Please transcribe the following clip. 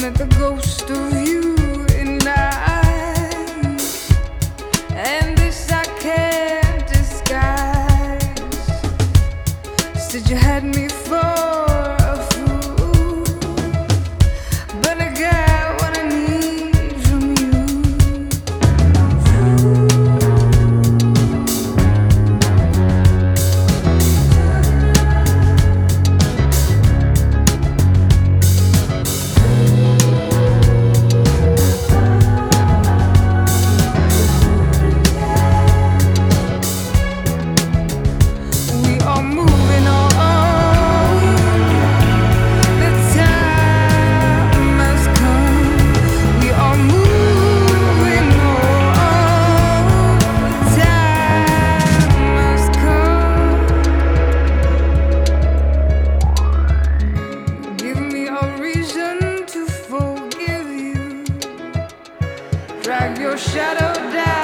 at the ghost of you and I, and this I can't disguise. Said you had me for a fool, but I got what I need from you. We are moving on. The time has come. We are moving on. The time has come. Give me a reason to forgive you. Drag your shadow down.